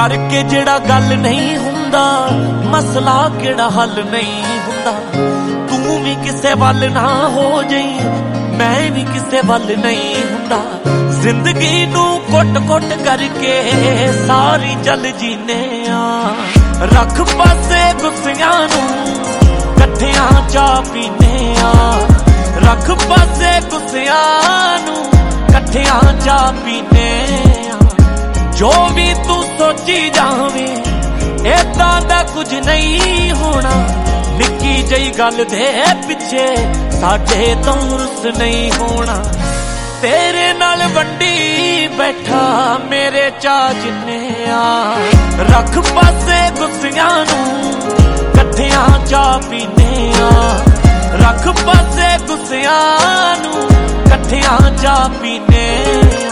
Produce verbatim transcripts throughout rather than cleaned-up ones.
करके जेड़ा गल नहीं हुंदा, मसला केड़ा हल नहीं हुंदा। तू भी किसे वल ना हो जाई, मैं भी किसे वल नहीं हुंदा। जिंदगी नू कुट कुट करके सारी चल जीने आ। रख पासे गुस्सियां नू कट्ठियां चा पीने आ। रख पासे गुस्सियां नू कट्ठियां चा पीने आ। जो भी तू सोची जावे इदां दा कुछ नहीं होना। निक्की जई गल दे पिछे साडे तो रुस नहीं होना। तेरे नाल वंडी बैठा मेरे चा जिन्ने आ। रख पासे गुस्सियां नू कट्ठियां चा पीने आ। रख पासे गुस्सियां नू कट्ठियां चा पीने आ।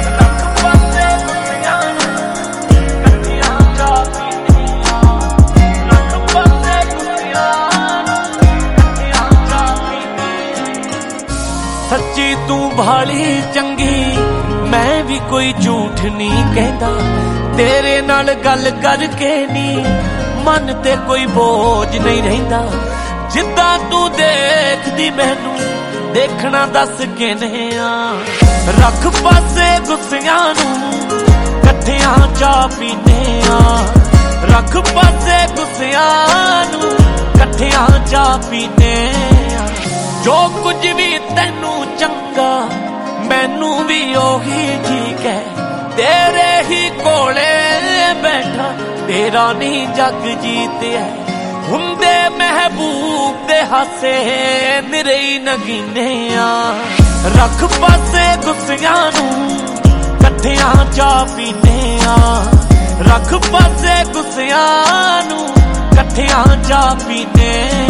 सच्ची तू भाली चंगी, मैं भी कोई झूठ नहीं कहता। तेरे नाल गल करके नी मन ते कोई बोझ नहीं रहिंदा। जिद्दां तू देखदी मैनू देखना दस किने आ। रख पासे गुस्सियां नू कट्ठियां चा पीने आ। रख पासे गुस्सियां नू कट्ठियां चा पीने आ। जो कुछ भी तैनू चंगा मैनू भी ओही ठीक है। तेरे ही कोले बैठा तेरा नहीं जग जीते है। हुंदे महबूब दे हासे निरे नगीने आ। रख पासे गुस्सियां नू कट्ठियां चा पीने आ। रख पासे गुस्सियां नू कट्ठियां चा पीने